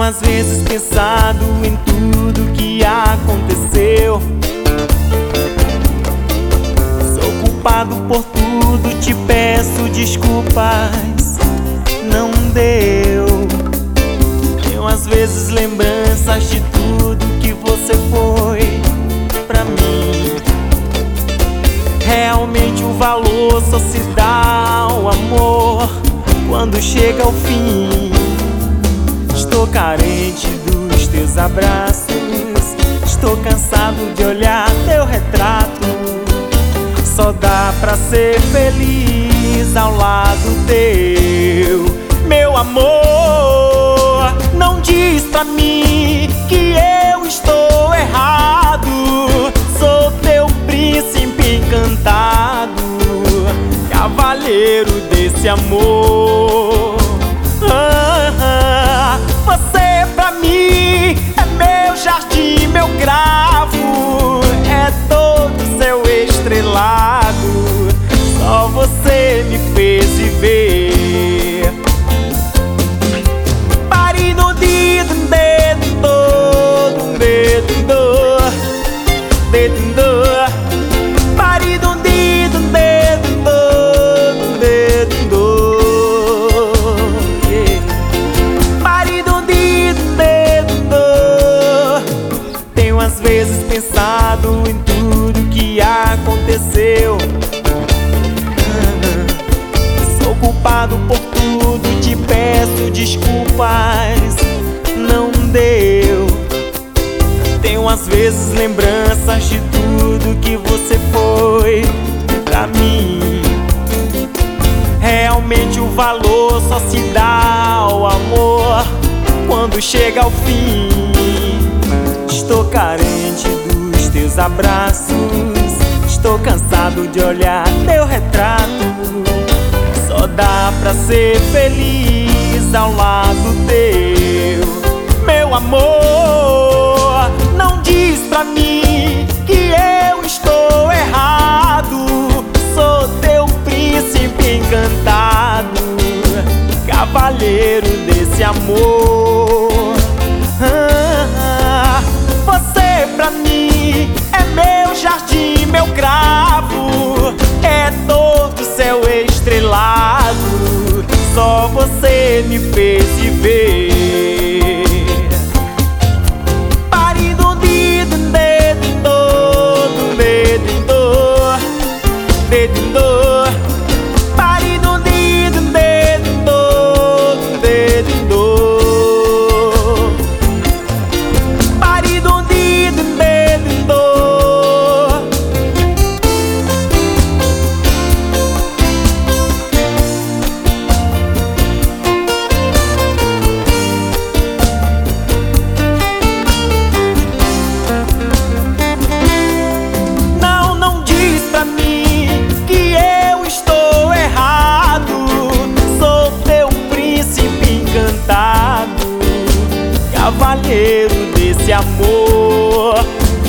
às vezes pensado em tudo que aconteceu. Sou culpado por tudo, te peço desculpas, não deu. Tenho às vezes lembranças de tudo que você foi pra mim. Realmente o valor só se dá ao amor quando chega ao fim. Estou carente dos teus abraços, estou cansado de olhar teu retrato. Só dá pra ser feliz ao lado teu, meu amor. Não diz pra mim que eu estou errado. Sou teu príncipe encantado, cavalheiro desse amor. Você pra mim é meu jardim, meu cravo, é todo céu estrelado. Só você me fez viver. Pare no dedo, dedo todo, dedo do, dedo do. Pare no dedo, dedo todo, dedo do, yeah. Pare no dedo, dedo do. Tenho às vezes pensado em tudo que aconteceu. Sou culpado por tudo, te peço desculpas, não deu. Tenho às vezes lembranças de tudo que você foi pra mim. Realmente o valor só se dá ao amor quando chega ao fim. Estou carente dos teus abraços, estou cansado de olhar teu retrato. Só dá pra ser feliz ao lado teu, meu amor. Não diz pra mim que eu estou errado. Sou teu príncipe encantado, cavalheiro desse amor. Você pra mim é meu jardim, meu cravo, é todo céu estrelado. Só você me fez viver. Pare no dedo, dedo todo, dedo do, dedo do. Pare no dedo, dedo todo, dedo do. Pare no dedo, dedo do. Não diz pra mim que eu estou errado. Sou teu príncipe encantado, cavalheiro desse amor.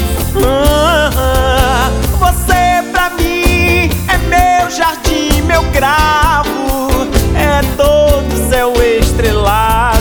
Você pra mim é meu jardim, meu cravo, é todo céu estrelado.